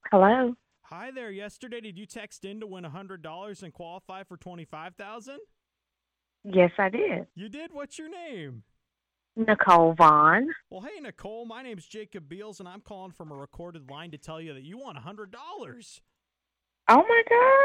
Hello. Hi there. Yesterday, did you text in to win $100 and qualify for 25,000? Yes, I did. You did? What's your name? Nicole Vaughn. Well, hey, Nicole. My name's Jacob Beals, and I'm calling from a recorded line to tell you that you won $100. Oh my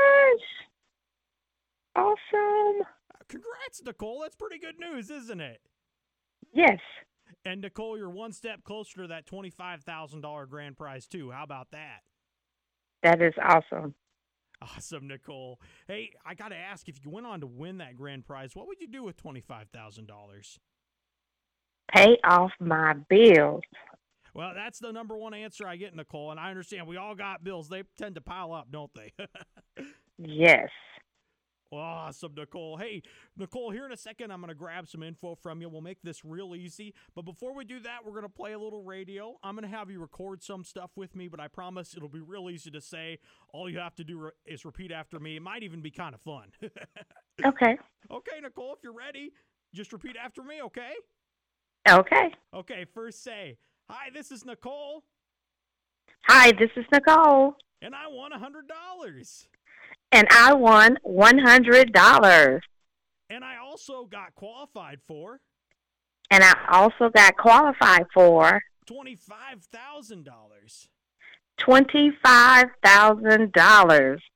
gosh. Awesome. Congrats, Nicole. That's pretty good news, isn't it? Yes, And, Nicole, you're one step closer to that $25,000 grand prize, too. How about that? that is awesome. Awesome, Nicole. Hey, I got to ask, if you went on to win that grand prize, what would you do with $25,000? Pay off my bills. Well, that's the number one answer I get, Nicole, and I understand we all got bills. They tend to pile up, don't they? Yes. Awesome, Nicole. Hey, Nicole, here in a second, I'm going to grab some info from you. We'll make this real easy. But before we do that, we're going to play a little radio. I'm going to have you record some stuff with me, but I promise it'll be real easy to say. All you have to do is repeat after me. It might even be kind of fun. Okay. Okay, Nicole, if you're ready, just repeat after me, okay? Okay. Okay, first say, hi, this is Nicole, Hi, this is Nicole, and I won $100. and I won $100. And I also got qualified for And I also got qualified for $25,000. $25,000.